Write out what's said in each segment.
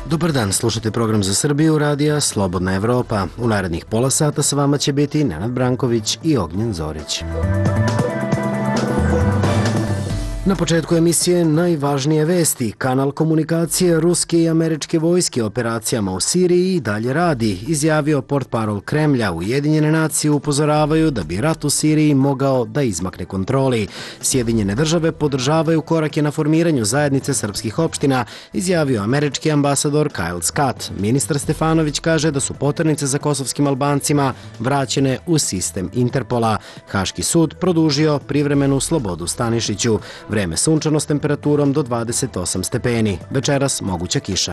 Dobar dan, slušate program za Srbiju, radija Slobodna Evropa. U narednih pola sata sa vama će biti Nenad Branković i Ognjen Zorić. Na početku emisije najvažnije vesti. Kanal komunikacije ruske i američke vojske operacijama u Siriji i dalje radi, izjavio portparol Kremlja. Ujedinjene nacije upozoravaju da bi rat u Siriji mogao da izmakne kontroli. Sjedinjene države podržavaju korake na formiranju zajednice srpskih opština, izjavio američki ambasador Kyle Scott. Ministar Stefanović kaže da su poternice za kosovskim Albancima vraćene u sistem Interpola. Haški sud produžio privremenu slobodu Stanišiću. Vreme sunčano s temperaturom do 28 stepeni. Večeras moguća kiša.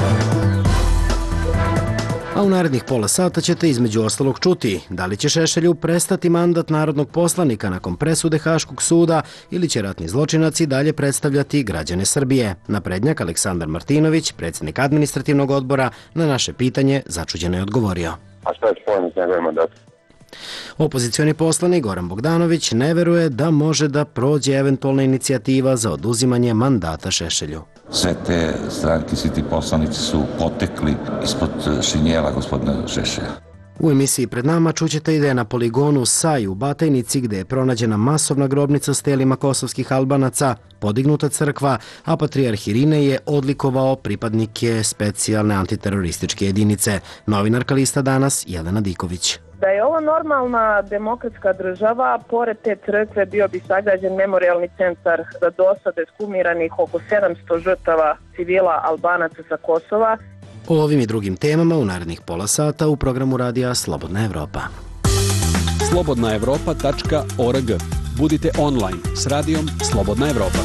A u narednih pola sata ćete između ostalog čuti da li će Šešelju prestati mandat narodnog poslanika nakon presude Haškog suda ili će ratni zločinac i dalje predstavljati građane Srbije. Naprednjak Aleksandar Martinović, predsjednik administrativnog odbora, na naše pitanje začuđeno je odgovorio. A šta je spojeno s njegovim mandatom? Opozicioni poslanik Goran Bogdanović ne veruje da može da prođe eventualna inicijativa za oduzimanje mandata Šešelju. Sve te stranke, svi ti poslanici su potekli ispod šinjela gospodina Šešelja. U emisiji pred nama čućete i da je na poligonu Saj u Batajnici, gde je pronađena masovna grobnica s telima kosovskih Albanaca, podignuta crkva, a patrijarh Irine je odlikovao pripadnike specijalne antiterorističke jedinice. Novinarka Lista Danas Jelena Diković. Da je ovo normalna demokratska država, pored te crkve bio bi sagrađen memorijalni centar za dosade skumiranih oko 700 žrtava civila Albanaca sa Kosova. O ovim i drugim temama u narednih pola sata u programu radija Slobodna Evropa. slobodnaevropa.org. Budite online s radijom Slobodna Evropa.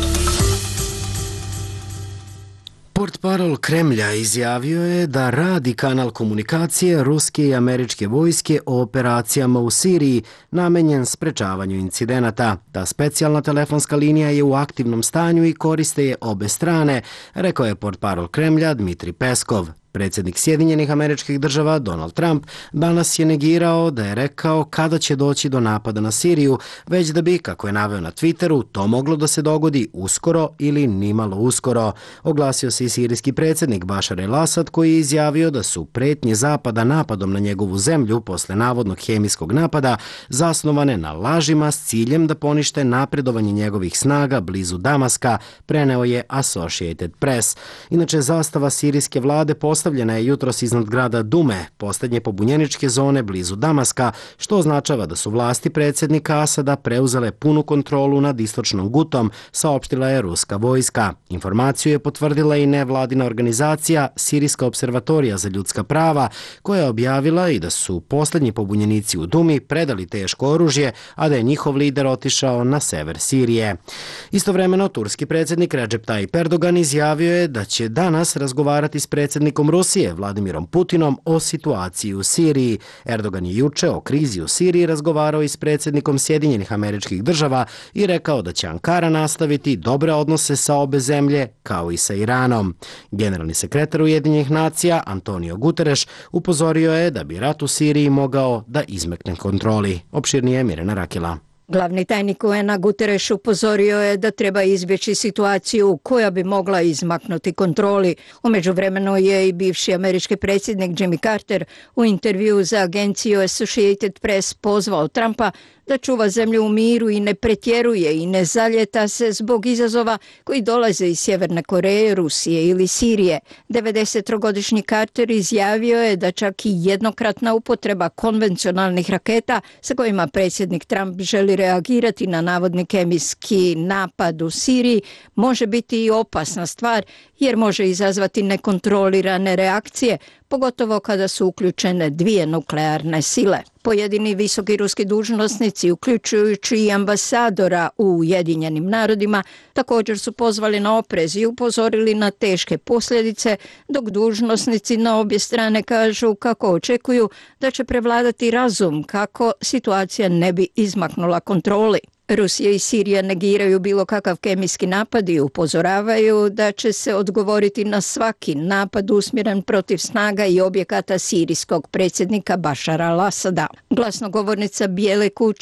Portparol Kremlja izjavio je da radi kanal komunikacije ruske i američke vojske o operacijama u Siriji namenjen sprečavanju incidenata. Ta specijalna telefonska linija je u aktivnom stanju i koriste je obe strane, rekao je portparol Kremlja Dmitri Peskov. Predsjednik Sjedinjenih Američkih Država Donald Trump danas je negirao da je rekao kada će doći do napada na Siriju, već da bi, kako je naveo na Twitteru, to moglo da se dogodi uskoro ili nimalo uskoro. Oglasio se i sirijski predsjednik Bašar el-Asad, koji je izjavio da su pretnje Zapada napadom na njegovu zemlju posle navodnog hemijskog napada zasnovane na lažima s ciljem da ponište napredovanje njegovih snaga blizu Damaska, preneo je Associated Press. Inače, zastava sirijske vlade postavljena je jutros iznad grada Dume, posljednje pobunjeničke zone blizu Damaska, što označava da su vlasti predsjednika Asada preuzele punu kontrolu nad istočnom Gutom, saopštila je ruska vojska. Informaciju je potvrdila i nevladina organizacija Sirijska observatorija za ljudska prava, koja je objavila i da su posljednji pobunjenici u Dumi predali teško oružje, a da je njihov lider otišao na sever Sirije. Istovremeno, turski predsjednik Recep Tayyip Erdogan izjavio je da će danas razgovarati s predsjednikom Rusije Vladimirom Putinom o situaciji u Siriji. Erdogan je juče o krizi u Siriji razgovarao i s predsjednikom Sjedinjenih Američkih Država i rekao da će Ankara nastaviti dobre odnose sa obe zemlje kao i sa Iranom. Generalni sekretar Ujedinjenih nacija Antonio Guterres upozorio je da bi rat u Siriji mogao da izmekne kontroli. Opširnije Mirjana Rakela. Glavni tajnik UN-a Guterres upozorio je da treba izbjeći situaciju koja bi mogla izmaknuti kontroli. U međuvremenu je i bivši američki predsjednik Jimmy Carter u intervju za agenciju Associated Press pozvao Trumpa da čuva zemlju u miru i ne pretjeruje i ne zaljeta se zbog izazova koji dolaze iz Sjeverne Koreje, Rusije ili Sirije. 93-godišnji Carter izjavio je da čak i jednokratna upotreba konvencionalnih raketa sa kojima predsjednik Trump želi reagirati na navodni kemijski napad u Siriji može biti i opasna stvar jer može izazvati nekontrolirane reakcije, pogotovo kada su uključene dvije nuklearne sile. Pojedini visoki ruski dužnosnici, uključujući i ambasadora u Ujedinjenim narodima, također su pozvali na oprez i upozorili na teške posljedice, dok dužnosnici na obje strane kažu kako očekuju da će prevladati razum kako situacija ne bi izmaknula kontroli. Rusija i Sirija negiraju bilo kakav kemijski napad i upozoravaju da će se odgovoriti na svaki napad usmjeren protiv snaga i objekata sirijskog predsjednika Bašara al-Asada. Glasnogovornica Bijele kuće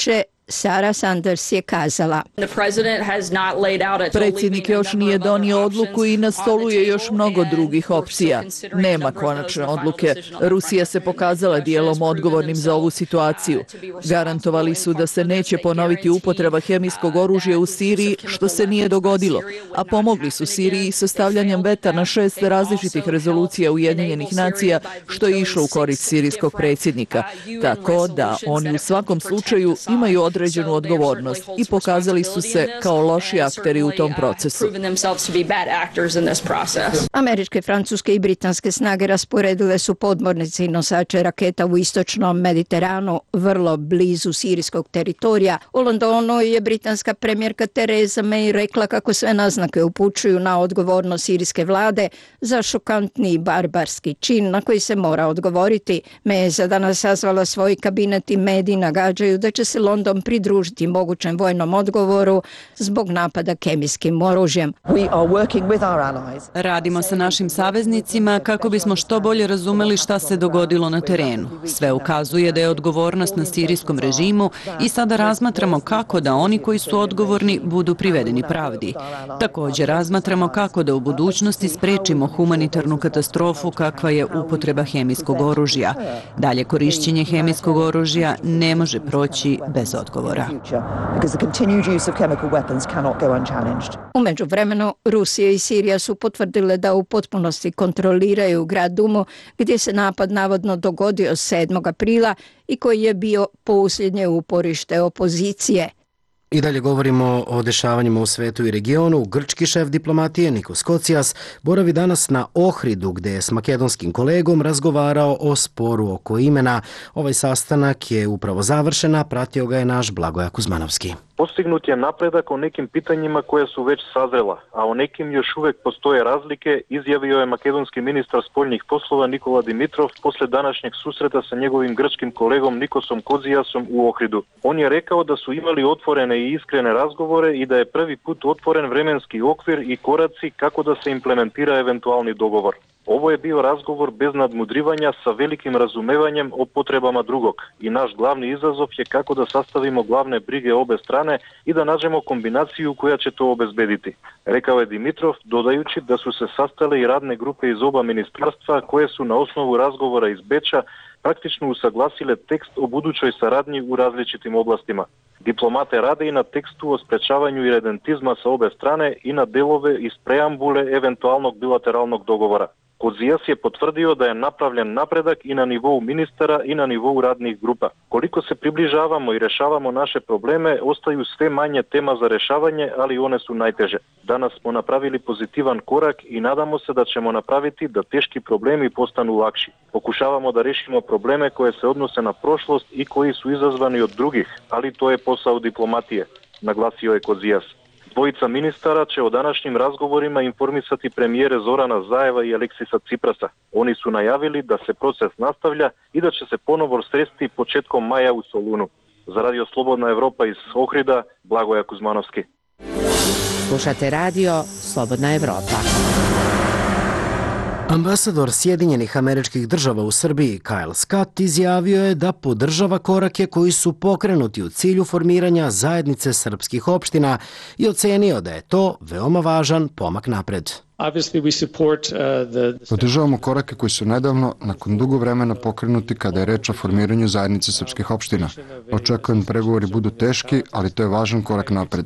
Sara Sanders je kazala. Predsjednik još nije donio odluku i na stolu je još mnogo drugih opcija. Nema konačne odluke. Rusija se pokazala dijelom odgovornim za ovu situaciju. Garantovali su da se neće ponoviti upotreba hemijskog oružja u Siriji, što se nije dogodilo, a pomogli su Siriji sa stavljanjem veta na 6 različitih rezolucija Ujedinjenih nacija, što je išlo u korist sirijskog predsjednika. Tako da oni u svakom slučaju imaju određenu odgovornost i pokazali su se kao loši akteri u tom procesu. Američke, francuske i britanske snage rasporedile su podmornice i nosače raketa u istočnom Mediteranu, vrlo blizu sirijskog teritorija. U Londonu je britanska premijerka Theresa May rekla kako sve naznake upućuju na odgovornost sirijske vlade za šokantni barbarski čin na koji se mora odgovoriti. May je za danas sazvala svoj kabinet i mediji nagađaju da će se London pridružiti mogućem vojnom odgovoru zbog napada kemijskim oružjem. Radimo sa našim saveznicima kako bismo što bolje razumeli šta se dogodilo na terenu. Sve ukazuje da je odgovornost na sirijskom režimu i sada razmatramo kako da oni koji su odgovorni budu privedeni pravdi. Također razmatramo kako da u budućnosti sprečimo humanitarnu katastrofu kakva je upotreba hemijskog oružja. Dalje korišćenje hemijskog oružja ne može proći bez odgovora. U međuvremenu, Rusija i Sirija su potvrdile da u potpunosti kontroliraju grad Dumu, gdje se napad navodno dogodio 7. aprila i koji je bio posljednje uporište opozicije. I dalje govorimo o dešavanjima u svetu i regionu. Grčki šef diplomatije Nikos Kocias boravi danas na Ohridu, gdje je s makedonskim kolegom razgovarao o sporu oko imena. Ovaj sastanak je upravo završen, a pratio ga je naš Blagoja Kuzmanovski. Postignut je napredak o nekim pitanjima koja su već sazrela, a o nekim još uvek postoje razlike, izjavio je makedonski ministar spoljnih poslova Nikola Dimitrov posle današnjeg susreta sa njegovim grčkim kolegom Nikosom Kozijasom u Ohridu. On je rekao da su imali otvorene i iskrene razgovore i da je prvi put otvoren vremenski okvir i koraci kako da se implementira eventualni dogovor. Ovo je bio razgovor bez nadmudrivanja sa velikim razumevanjem o potrebama drugog i naš glavni izazov je kako da sastavimo glavne brige obe strane i da nađemo kombinaciju koja će to obezbediti, rekao je Dimitrov, dodajući da su se sastale i radne grupe iz oba ministarstva koje su na osnovu razgovora iz Beča praktično usaglasile tekst o budućoj saradnji u različitim oblastima. Diplomate rade i na tekstu o sprečavanju iredentizma sa obe strane i na delove iz preambule eventualnog bilateralnog dogovora. Kozijas je potvrdio da je napravljen napredak i na nivou ministara i na nivou radnih grupa. Koliko se približavamo i rešavamo naše probleme, ostaju sve manje tema za rešavanje, ali one su najteže. Danas smo napravili pozitivan korak i nadamo se da ćemo napraviti da teški problemi postanu lakši. Pokušavamo da rešimo probleme koje se odnose na prošlost i koji su izazvani od drugih, ali to je posao diplomatije, naglasio je Kozijas. Dvojica ministara će o današnjim razgovorima informisati premijere Zorana Zajeva i Aleksisa Ciprasa. Oni su najavili da se proces nastavlja i da će se ponovo sresti početkom maja u Solunu. Za Radio Slobodna Evropa iz Ohrida, Blagoja Kuzmanovski. Slušate Radio Slobodna Evropa. Ambasador Sjedinjenih Američkih Država u Srbiji Kyle Scott izjavio je da podržava korake koji su pokrenuti u cilju formiranja zajednice srpskih opština i ocenio da je to veoma važan pomak napred. Podržavamo korake koji su nedavno, nakon dugo vremena, pokrenuti kada je reč o formiranju zajednice srpskih opština. Očekujem pregovori budu teški, ali to je važan korak napred.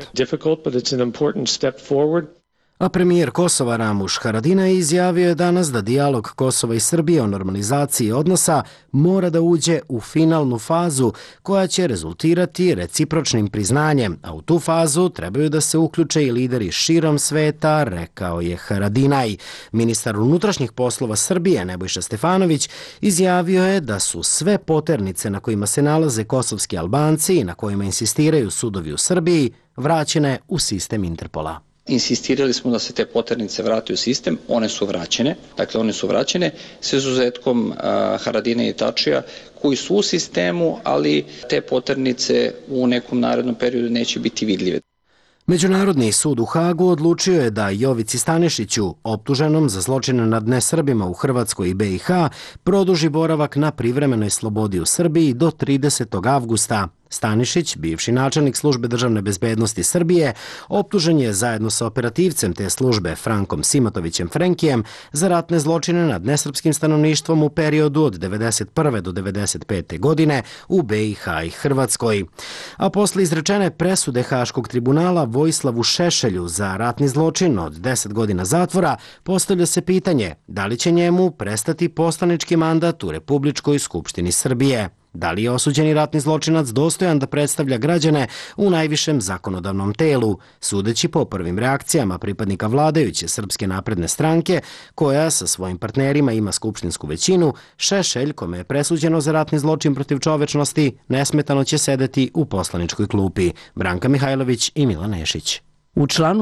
A premijer Kosova Ramuš Haradinaj izjavio je danas da dijalog Kosova i Srbije o normalizaciji odnosa mora da uđe u finalnu fazu koja će rezultirati recipročnim priznanjem, a u tu fazu trebaju da se uključe i lideri širom sveta, rekao je Haradinaj. Ministar unutrašnjih poslova Srbije Nebojša Stefanović izjavio je da su sve poternice na kojima se nalaze kosovski Albanci i na kojima insistiraju sudovi u Srbiji vraćene u sistem Interpola. Insistirali smo da se te poternice vrate u sistem, one su vraćene, s izuzetkom Haradine i Tačija, koji su u sistemu, ali te poternice u nekom narednom periodu neće biti vidljive. Međunarodni sud u Hagu odlučio je da Jovici Stanišiću, optuženom za zločine nad nesrbima u Hrvatskoj i BiH, produži boravak na privremenoj slobodi u Srbiji do 30. avgusta. Stanišić, bivši načelnik službe državne bezbednosti Srbije, optužen je zajedno sa operativcem te službe Frankom Simatovićem Frenkijem za ratne zločine nad nesrpskim stanovništvom u periodu od 1991. do 1995. godine u BiH i Hrvatskoj. A posle izrečene presude Haškog tribunala Vojislavu Šešelju za ratni zločin od 10 godina zatvora, postavlja se pitanje da li će njemu prestati poslanički mandat u Republičkoj skupštini Srbije. Da li je osuđeni ratni zločinac dostojan da predstavlja građane u najvišem zakonodavnom telu, sudeći po prvim reakcijama pripadnika vladajuće Srpske napredne stranke, koja sa svojim partnerima ima skupštinsku većinu, Šešelj, kome je presuđeno za ratni zločin protiv čovečnosti, nesmetano će sedeti u poslaničkoj klupi. Branka Mihajlović i Milan Nešić. U članu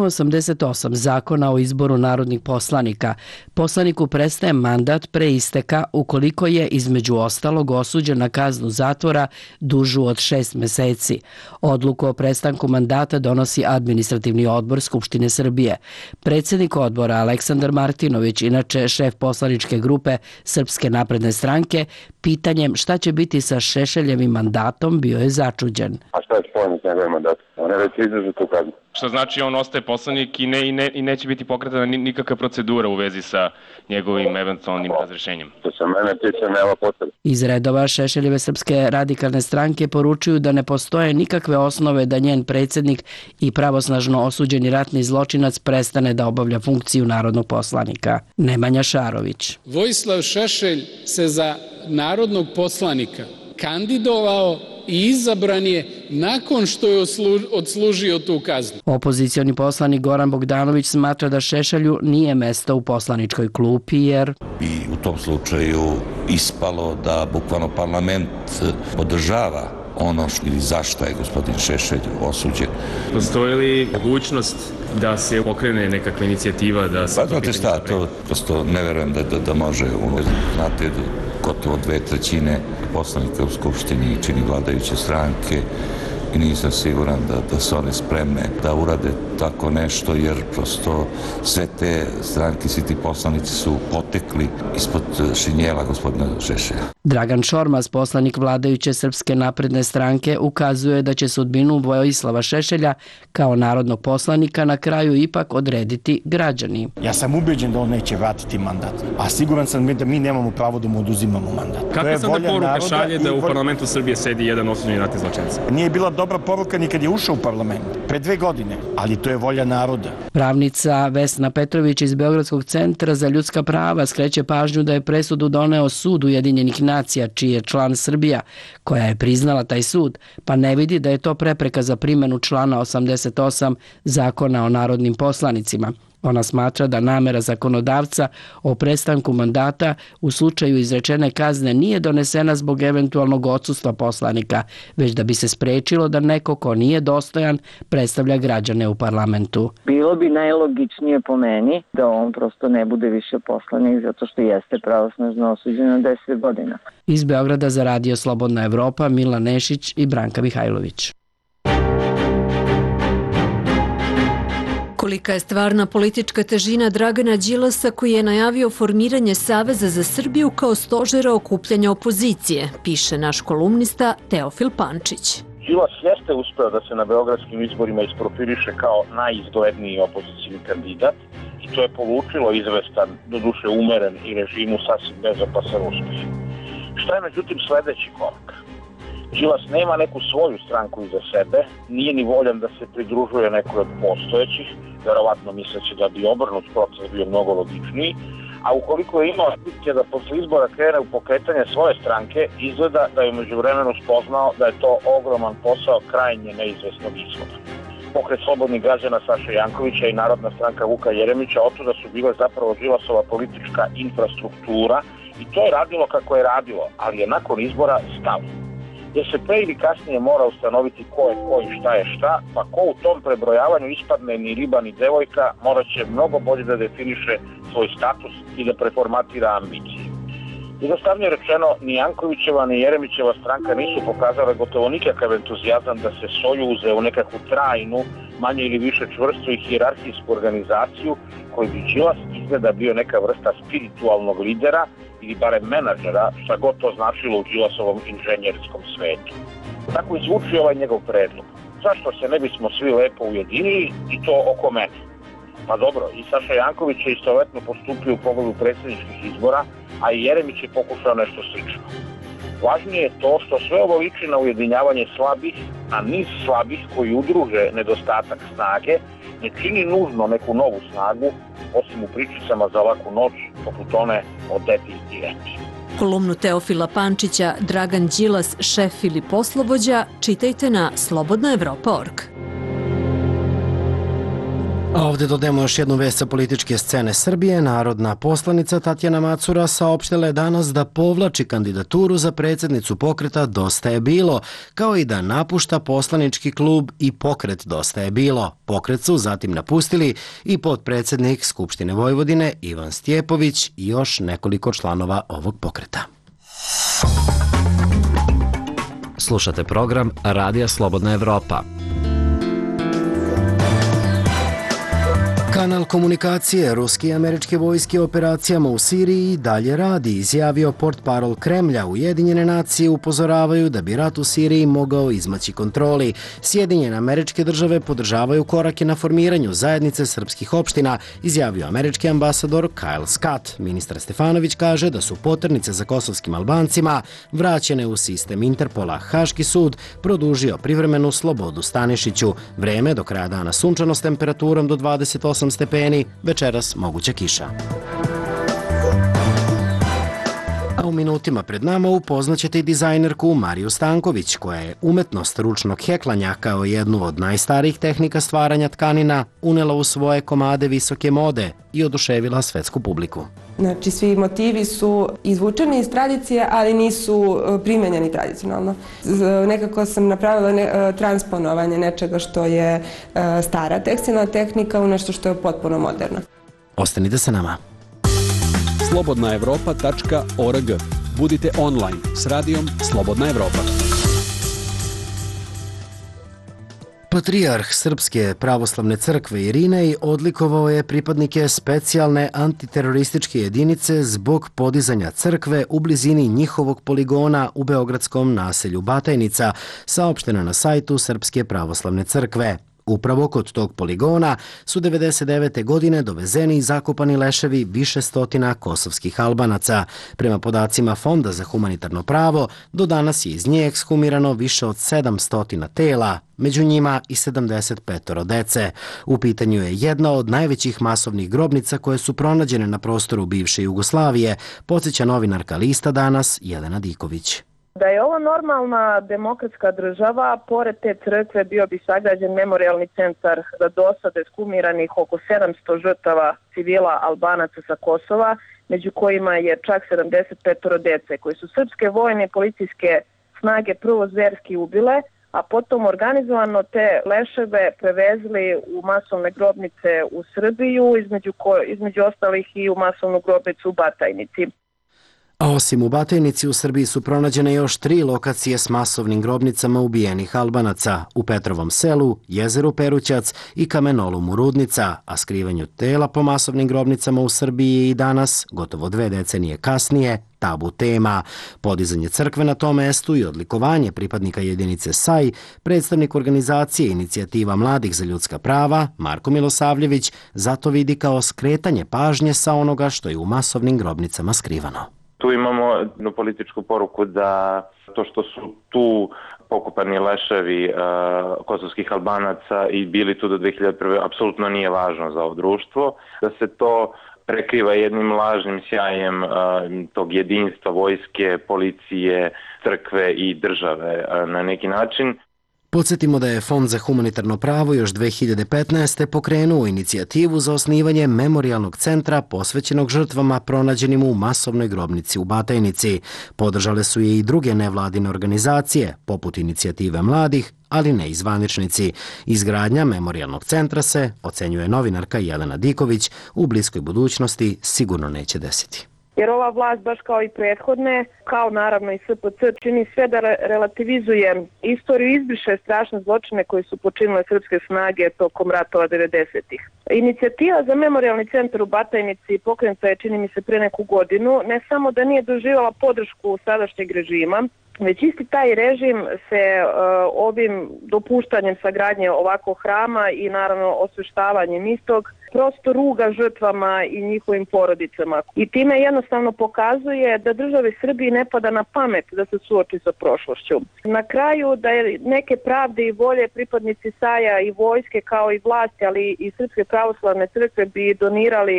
88 Zakona o izboru narodnih poslanika, poslaniku prestaje mandat pre isteka ukoliko je između ostalog osuđen na kaznu zatvora dužu od 6 meseci. Odluku o prestanku mandata donosi Administrativni odbor Skupštine Srbije. Predsjednik odbora Aleksandar Martinović, inače šef poslaničke grupe Srpske napredne stranke, pitanjem šta će biti sa Šešeljevim mandatom bio je začuđen. A šta je spojeno s njegovim mandatom? On je već izdržao tu kaznu. Što znači on ostaje poslanik i neće biti pokretana nikakva procedura u vezi sa njegovim eventualnim razrešenjem. Što se mene tiče, nema potrebe. Iz redova Šešeljeve Srpske radikalne stranke poručuju da ne postoje nikakve osnove da njen predsjednik i pravosnažno osuđeni ratni zločinac prestane da obavlja funkciju narodnog poslanika. Nemanja Šarović. Vojislav Šešelj se za narodnog poslanika kandidovao i izabran je nakon što je odslužio tu kaznu. Opozicioni poslanik Goran Bogdanović smatra da Šešelju nije mesto u poslaničkoj klupi jer i u tom slučaju ispalo da bukvalno parlament podržava ono ili zašto je gospodin Šešelj osuđen. Postoji li mogućnost da se pokrene nekakva inicijativa da se... Pa znate šta, to prosto ne verujem da može. Znate, gotovo 2/3 poslanika u Skupštini čini vladajuće stranke i nisam siguran da su one spremne da urade tako nešto, jer prosto sve te stranke, svi ti poslanici su potekli ispod šinjela gospodina Šešelja. Dragan Šormaz, poslanik vladajuće Srpske napredne stranke, ukazuje da će sudbinu Vojislava Šešelja kao narodnog poslanika na kraju ipak odrediti građani. Ja sam ubeđen da on neće vratiti mandat, a siguran sam da mi nemamo pravo da mu oduzimamo mandat. Kakva se onda poruka šalje da u parlamentu Srbije sedi jedan osuđeni ratni zločinac? Nije bila dobra poruka ni kad je ušao u parlament, pre 2 godine, ali to je volja naroda. Pravnica Vesna Petrović iz Beogradskog centra za ljudska prava skreće pažnju da je presudu doneo Sud Ujedinjenih nacija, čiji je član Srbija, koja je priznala taj sud, pa ne vidi da je to prepreka za primjenu člana 88 Zakona o narodnim poslanicima. Ona smatra da namera zakonodavca o prestanku mandata u slučaju izrečene kazne nije donesena zbog eventualnog odsustva poslanika, već da bi se sprečilo da neko ko nije dostojan predstavlja građane u parlamentu. Bilo bi najlogičnije po meni da on prosto ne bude više poslanik zato što jeste pravosnažno osuđen na 10 godina. Iz Beograda za Radio Slobodna Evropa, Milan Nešić i Branka Mihajlović. Kolika je stvarna politička težina Dragana Đilasa koji je najavio formiranje Saveza za Srbiju kao stožera okupljanja opozicije, piše naš kolumnista Teofil Pančić. Đilas jeste uspeo da se na beogradskim izborima isprofiliše kao najizgledniji opozicioni kandidat i to je polučilo izvestan, doduše umeren i režimu sasvim bezopasan uspeh. Šta je međutim sledeći korak? Đilas nema neku svoju stranku iza sebe, nije ni voljan da se pridružuje nekoj od postojećih, verovatno misleći da bi obrnut proces bio mnogo logičniji, a ukoliko je imao ambicije da posle izbora krene u pokretanje svoje stranke, izgleda da je u međuvremenu spoznao da je to ogroman posao krajnje neizvesnog ishoda. Pokret slobodnih građana Saše Jankovića i Narodna stranka Vuka Jeremića otuda su bile zapravo Đilasova politička infrastruktura i to je radilo kako je radilo, ali je nakon izbora stalo. Jer se pre ili kasnije mora ustanoviti ko je ko i šta je šta, pa ko u tom prebrojavanju ispadne ni riba ni devojka, morat će mnogo bolje da definiše svoj status i da preformatira ambicije. Jednostavnije rečeno, ni Jankovićeva ni Jeremićeva stranka nisu pokazale gotovo nikakav entuzijazam da se sojuze u nekakvu trajnu, manje ili više čvrstu i hijerarhijsku organizaciju koji bi Đilas izgleda bio neka vrsta spiritualnog lidera ili barem menadžera, šta god to značilo u Đilasovom inženjerskom svetu. Tako i zvuči ovaj njegov predlog. Zašto se ne bismo svi lepo ujedinili i to oko mene? Pa dobro, i Saša Janković je istovetno postupio u pogledu predsjedničkih izbora, a i Jeremić je pokušao nešto slično. Važnije je to što sve ovo liči na ujedinjavanje slabih, a niz slabih koji udruže nedostatak snage ne čini nužno neku novu snagu, osim u pričicama za laku noć, poput one o Dedi i Reti. Kolumnu Teofila Pančića, Dragan Đilas, šef ili poslovođa, čitajte na slobodnaevropa.org. A ovdje dodajemo još jednu vest sa političke scene Srbije. Narodna poslanica Tatjana Macura saopštila je danas da povlači kandidaturu za predsjednicu pokreta Dosta je bilo, kao i da napušta poslanički klub i pokret Dosta je bilo. Pokret su zatim napustili i potpredsjednik Skupštine Vojvodine Ivan Stjepović i još nekoliko članova ovog pokreta. Slušate program Radija Slobodna Evropa. Kanal komunikacije ruske i američke vojske operacijama u Siriji dalje radi, izjavio portparol Kremlja. Ujedinjene nacije upozoravaju da bi rat u Siriji mogao izmaći kontroli. Sjedinjene Američke Države podržavaju korake na formiranju zajednice srpskih opština, izjavio američki ambasador Kyle Scott. Ministar Stefanović kaže da su poternice za kosovskim Albancima vraćene u sistem Interpola. Haški sud produžio privremenu slobodu Stanišiću. Vreme do kraja dana sunčano s temperaturom do 28 stepeni, večeras moguća kiša. A u minutima pred nama upoznaćete i dizajnerku Mariju Stanković, koja je umetnost ručnog heklanja kao jednu od najstarijih tehnika stvaranja tkanina unela u svoje komade visoke mode i oduševila svetsku publiku. Znači, svi motivi su izvučeni iz tradicije, ali nisu primenjeni tradicionalno. Nekako sam napravila transponovanje nečega što je stara tekstilna tehnika u nešto što je potpuno moderno. Ostanite sa nama. slobodnaevropa.org. Budite online s radijom Slobodna Evropa. Patrijarh Srpske pravoslavne crkve Irinej odlikovao je pripadnike specijalne antiterorističke jedinice zbog podizanja crkve u blizini njihovog poligona u beogradskom naselju Batajnica, saopšteno na sajtu Srpske pravoslavne crkve. Upravo kod tog poligona su 1999. godine dovezeni i zakopani leševi više stotina kosovskih Albanaca. Prema podacima Fonda za humanitarno pravo, do danas je iz nje ekshumirano više od 700 tela, među njima i 75 dece. U pitanju je jedna od najvećih masovnih grobnica koje su pronađene na prostoru bivše Jugoslavije, podsjeća novinarka Lista Danas Jelena Diković. Da je ovo normalna demokratska država, pored te crkve bio bi sagrađen memorijalni centar za dosade skumiranih oko 700 žrtava civila Albanaca sa Kosova, među kojima je čak 75 dece, koji su srpske vojne i policijske snage prvo zverski ubile, a potom organizovano te leševe prevezli u masovne grobnice u Srbiju, između ostalih i u masovnu grobnicu u Batajnici. A osim u Batajnici, u Srbiji su pronađene još 3 lokacije s masovnim grobnicama ubijenih Albanaca, u Petrovom selu, jezeru Perućac i kamenolomu Rudnica, a skrivanju tela po masovnim grobnicama u Srbiji je i danas, gotovo 2 decenije kasnije, tabu tema. Podizanje crkve na tom mestu i odlikovanje pripadnika jedinice SAJ, predstavnik organizacije Inicijativa mladih za ljudska prava, Marko Milosavljević, zato vidi kao skretanje pažnje sa onoga što je u masovnim grobnicama skrivano. Tu imamo jednu političku poruku da to što su tu pokopani leševi kosovskih Albanaca i bili tu do 2001. apsolutno nije važno za ovo društvo, da se to prekriva jednim lažnim sjajem tog jedinstva vojske, policije, crkve i države na neki način. Podsjetimo da je Fond za humanitarno pravo još 2015. pokrenuo inicijativu za osnivanje memorijalnog centra posvećenog žrtvama pronađenim u masovnoj grobnici u Batajnici. Podržale su je i druge nevladine organizacije, poput Inicijative mladih, ali ne i zvaničnici. Izgradnja memorijalnog centra se, ocenjuje novinarka Jelena Diković, u bliskoj budućnosti sigurno neće desiti. jer ova vlast, baš kao i prethodne, kao naravno i SPC, čini sve da relativizuje istoriju i izbriše strašne zločine koje su počinile srpske snage tokom ratova 90-ih. Inicijativa za memorialni centar u Batajnici pokrenuta je, čini mi se, pre neku godinu, ne samo da nije doživjela podršku sadašnjeg režima, već isti taj režim se ovim dopuštanjem sagradnje ovakvog hrama i naravno osveštavanjem istog prosto ruga žrtvama i njihovim porodicama. I time jednostavno pokazuje da državi Srbiji ne pada na pamet da se suoči sa prošlošću. Na kraju da je neke pravde i volje pripadnici SAJ-a i vojske kao i vlasti, ali i Srpske pravoslavne crkve bi donirali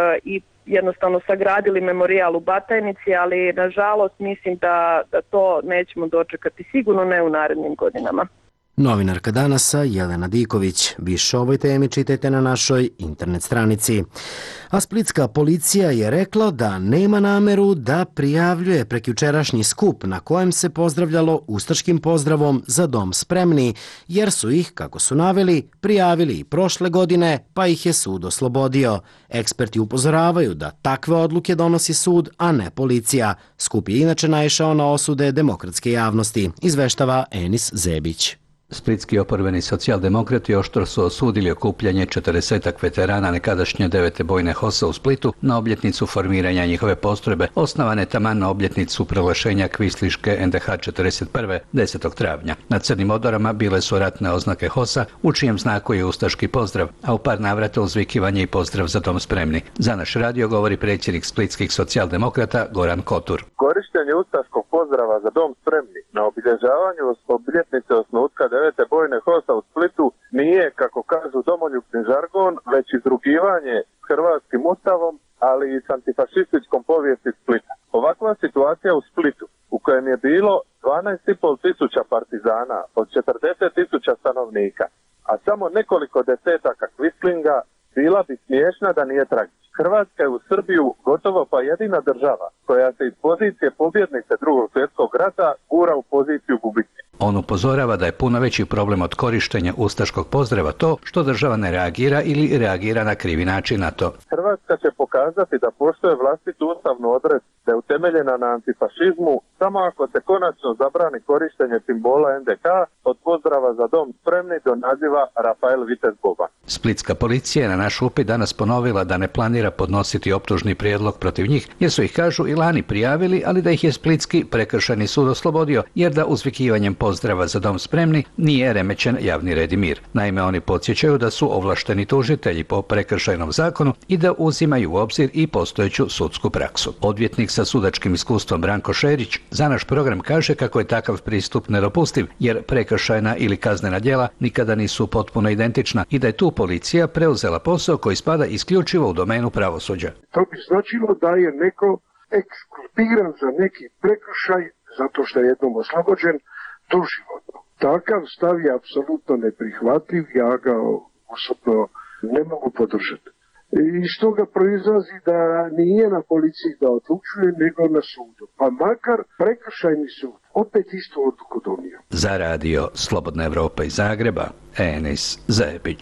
i jednostavno sagradili memorijal u Batajnici, ali nažalost mislim da to nećemo dočekati, sigurno ne u narednim godinama. Novinarka Danasa Jelena Diković. Više o ovoj temi čitajte na našoj internet stranici. A splitska policija je rekla da nema nameru da prijavljuje prekjučerašnji skup na kojem se pozdravljalo ustaškim pozdravom Za dom spremni, jer su ih, kako su naveli, prijavili i prošle godine, pa ih je sud oslobodio. Eksperti upozoravaju da takve odluke donosi sud, a ne policija. Skup je inače naišao na osude demokratske javnosti, izveštava Enis Zebić. Splitski oporbeni socijaldemokrati oštro su osudili okupljanje 40-ak veterana nekadašnje 9. bojne HOS-a u Splitu na obljetnicu formiranja njihove postrojbe, osnovane taman na obljetnicu proglašenja kvisliške NDH 41. 10. travnja. Na crnim odorama bile su ratne oznake HOS-a, u čijem znaku je ustaški pozdrav, a u par navrata uzvikivanje i pozdrav Za dom spremni. Za naš radio govori predsjednik splitskih socijaldemokrata Goran Kotur. Korištenje ustaškog pozdrava Za dom spremni na obilježavanju obljetnice osnutka 9. bojne HOS-a u Splitu nije, kako kažu, domoljubni žargon, već izrugivanje hrvatskim ustavom, ali i s antifašističkom povijesti Splita. Ovakva situacija u Splitu, u kojem je bilo 12,5 tisuća partizana od 40 tisuća stanovnika, a samo nekoliko desetaka kvislinga, bila bi smiješna da nije tragična. Hrvatska je u Srbiju gotovo pa jedina država koja se iz pozicije pobjednice Drugog svjetskog rata gura u poziciju gubitnika. On upozorava da je puno veći problem od korištenja ustaškog pozdrava to što država ne reagira ili reagira na krivi način na to. Hrvatska će pokazati da poštuje vlastitu ustavnu odredbu, da je utemeljena na antifašizmu, samo ako se konačno zabrani korištenje simbola NDH od pozdrava Za dom spremni do naziva Rafael Vitez Boban. Splitska policija je na naš upit danas ponovila da ne planira podnositi optužni prijedlog protiv njih, jer su ih, kažu, i lani prijavili, ali da ih je Splitski prekršajni sud oslobodio, jer da uzvikivanjem pozdrava Za dom spremni nije remećen javni red i mir. Naime, oni podsjećaju da su ovlašteni tužitelji po prekršajnom zakonu i da uzimaju u obzir i postojeću sudsku praksu. Odvjetnik sa sudačkim iskustvom Branko Šerić za naš program kaže kako je takav pristup nedopustiv, jer prekršajna ili kaznena djela nikada nisu potpuno identična i da je tu policija preuzela posao koji spada isključivo u domenu pravosuđa. To bi značilo da je neko ekskulpiran za neki prekršaj zato što je jednom oslobođen doživotno. Takav stav je apsolutno neprihvatljiv, ja ga osobno ne mogu podržati. Iz toga proizlazi da nije na policiji da odlučuje, nego na sudu. Pa makar prekršajni sud opet istu odluku donio. Za radio Slobodna Evropa iz Zagreba, Enis Zebić.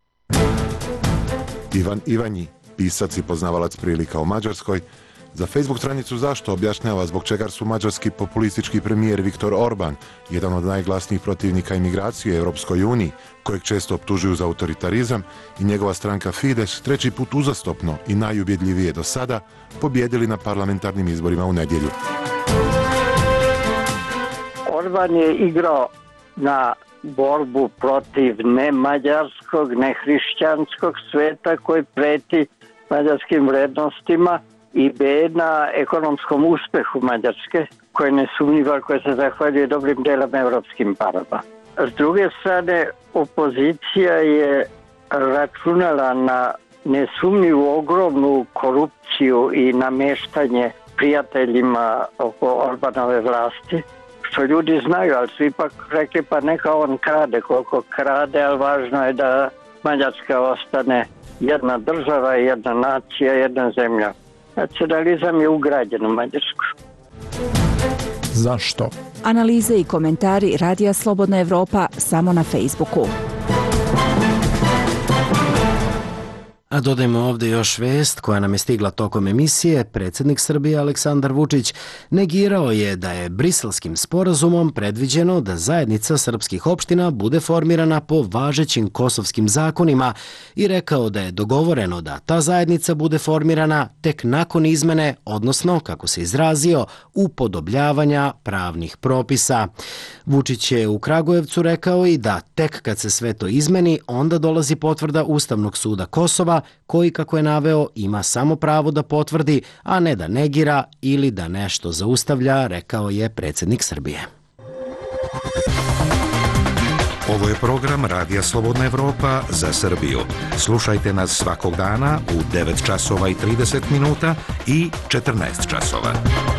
Ivan Ivanji, pisac i poznavalac prilika u Mađarskoj, za Facebook stranicu Zašto objašnjava zbog čega su mađarski populistički premijer Viktor Orban, jedan od najglasnijih protivnika imigracije u Europskoj uniji, kojeg često optužuju za autoritarizam, i njegova stranka Fidesz treći put uzastopno i najubjedljivije do sada pobjedili na parlamentarnim izborima u nedjelju. Orban je igrao na borbu protiv ne mađarskog, ne hrišćanskog sveta koji preti mađarskim vrednostima, i B na ekonomskom uspehu Mađarske, koje ne sumnjiva, koje se zahvaljuje dobrim delom evropskim parama. S druge strane, opozicija je računala na nesumnjivu ogromnu korupciju i nameštanje prijateljima oko Orbanove vlasti, što ljudi znaju, ali su ipak rekli pa neka on krade koliko krade, ali važno je da Mađarska ostane jedna država, jedna nacija, jedna zemlja. Nacionalizam je ugrađen u Mađarsku. Zašto? Analize i komentari Radija Slobodna Evropa samo na Facebooku. A dodajmo ovde još vest koja nam je stigla tokom emisije. Predsjednik Srbije Aleksandar Vučić negirao je da je Briselskim sporazumom predviđeno da zajednica srpskih opština bude formirana po važećim kosovskim zakonima i rekao da je dogovoreno da ta zajednica bude formirana tek nakon izmene, odnosno, kako se izrazio, upodobljavanja pravnih propisa. Vučić je u Kragujevcu rekao i da tek kad se sve to izmeni, onda dolazi potvrda Ustavnog suda Kosova, koji, kako je naveo, ima samo pravo da potvrdi, a ne da negira ili da nešto zaustavlja, rekao je predsjednik Srbije. Ovo je program Radija Slobodna Evropa za Srbiju. Slušajte nas svakog dana u 9 časova i 30 minuta i 14 časova.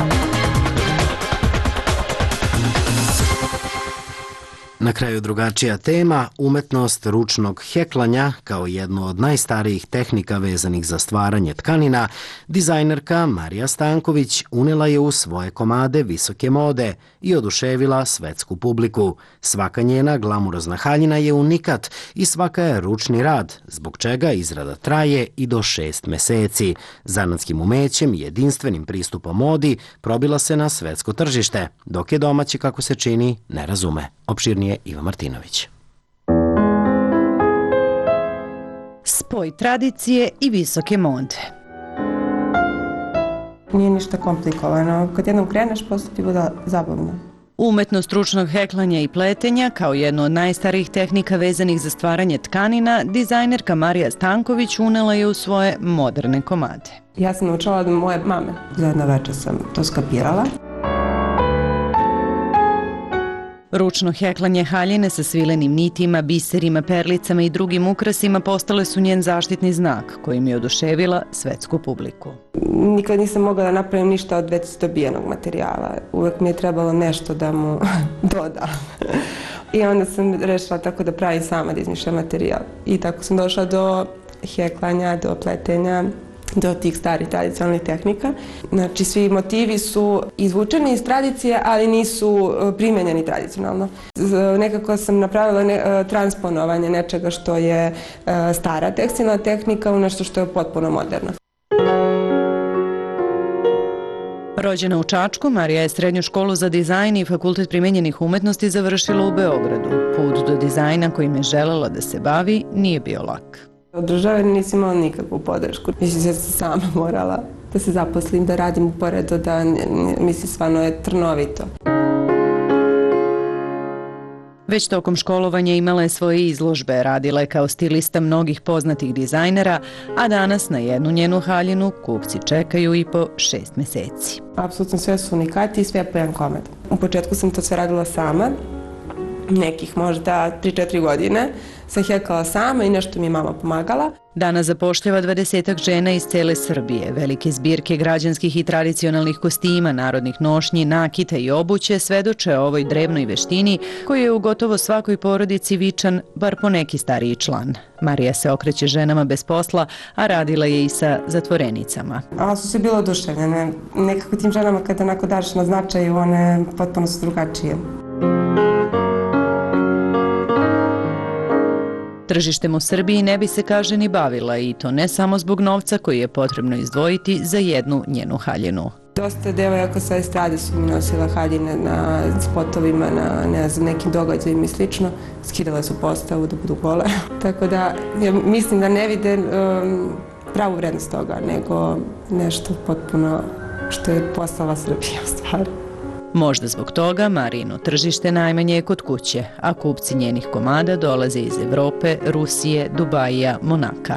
Na kraju drugačija tema, umetnost ručnog heklanja kao jednu od najstarijih tehnika vezanih za stvaranje tkanina, dizajnerka Marija Stanković unela je u svoje komade visoke mode i oduševila svetsku publiku. Svaka njena glamurozna haljina je unikat i svaka je ručni rad, zbog čega izrada traje i do 6 meseci. Zanatskim umećem i jedinstvenim pristupom modi probila se na svetsko tržište, dok je domaći, kako se čini, ne razume. Opširnije Iva Martinović. Spoj tradicije i visoke mode. Nije ništa komplikovano. Kad jednom kreneš, posle ti bude zabavno. Umetnost ručnog heklanja i pletenja, kao jedno od najstarijih tehnika vezanih za stvaranje tkanina, dizajnerka Marija Stanković unela je u svoje moderne komade. Ja sam naučila od moje mame. Za jedno večer sam to skapirala. Ručno heklanje haljine sa svilenim nitima, biserima, perlicama i drugim ukrasima postale su njen zaštitni znak kojim je oduševila svetsku publiku. Nikad nisam mogla da napravim ništa od već dobijenog materijala. Uvek mi je trebalo nešto da mu doda. I onda sam rešila tako da pravim sama, da izmišljam materijal. I tako sam došla do heklanja, do pletenja, do tih starih tradicionalnih tehnika. Znači, svi motivi su izvučeni iz tradicije, ali nisu primenjeni tradicionalno. Nekako sam napravila transponovanje nečega što je stara tekstilna tehnika u nešto što je potpuno moderno. Rođena u Čačku, Marija je srednju školu za dizajn i fakultet primenjenih umetnosti završila u Beogradu. Put do dizajna kojim je želela da se bavi nije bio lak. Od države nisam imala nikakvu podršku. Mislim da sam sama morala da se zaposlim, da radim uporedo, da mislim stvarno je trnovito. Već tokom školovanja imala je svoje izložbe, radila je kao stilista mnogih poznatih dizajnera, a danas na jednu njenu haljinu kupci čekaju i po 6 meseci. Apsolutno sve su unikati i sve po jedan komad. U početku sam to sve radila sama, nekih možda 3-4 godine. Sam hekala sama i nešto mi je mama pomagala. Danas zapošljava 20-ak žena iz cele Srbije. Velike zbirke građanskih i tradicionalnih kostima, narodnih nošnji, nakita i obuće svedoče o ovoj drevnoj veštini koji je u gotovo svakoj porodici vičan bar po neki stariji član. Marija se okreće ženama bez posla, a radila je i sa zatvorenicama. Ali su se bile oduševljene. Nekako tim ženama kada onako daš na značaju, one potpuno su drugačije. Tržištem u Srbiji ne bi se, kaže, ni bavila i to ne samo zbog novca koji je potrebno izdvojiti za jednu njenu haljinu. Dosta devojaka sa estrade su mi nosila haljine na spotovima, na nekim događajima i slično. Skidale su postavu da budu gole. Tako da ja mislim da ne vide pravu vrednost toga, nego nešto potpuno što je postala Srbija u stvari. Možda zbog toga Marijino tržište najmanje je kod kuće, a kupci njenih komada dolaze iz Evrope, Rusije, Dubaija, Monaka.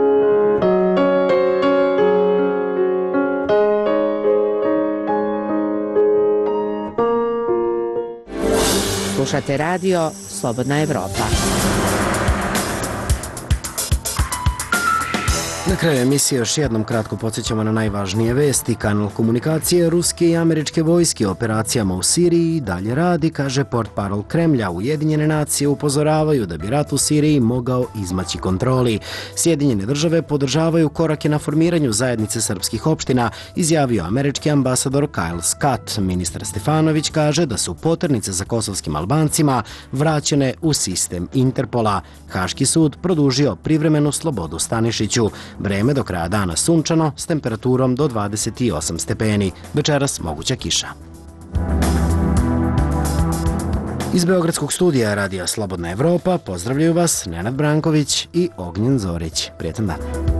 Slušate radio Slobodna Evropa. Na kraju emisije još jednom kratko podsjećamo na najvažnije vesti. Kanal komunikacije ruske i američke vojske o operacijama u Siriji i dalje radi, kaže portparol Kremlja. Ujedinjene nacije upozoravaju da bi rat u Siriji mogao izmaći kontroli. Sjedinjene države podržavaju korake na formiranju zajednice srpskih opština, izjavio američki ambasador Kyle Scott. Ministar Stefanović kaže da su poternice za kosovskim Albancima vraćene u sistem Interpola. Haški sud produžio privremenu slobodu Stanišiću. Vreme do kraja dana sunčano s temperaturom do 28 stepeni. Večeras moguća kiša. Iz Beogradskog studija Radija Slobodna Evropa pozdravljaju vas Nenad Branković i Ognjen Zorić. Prijetan dan.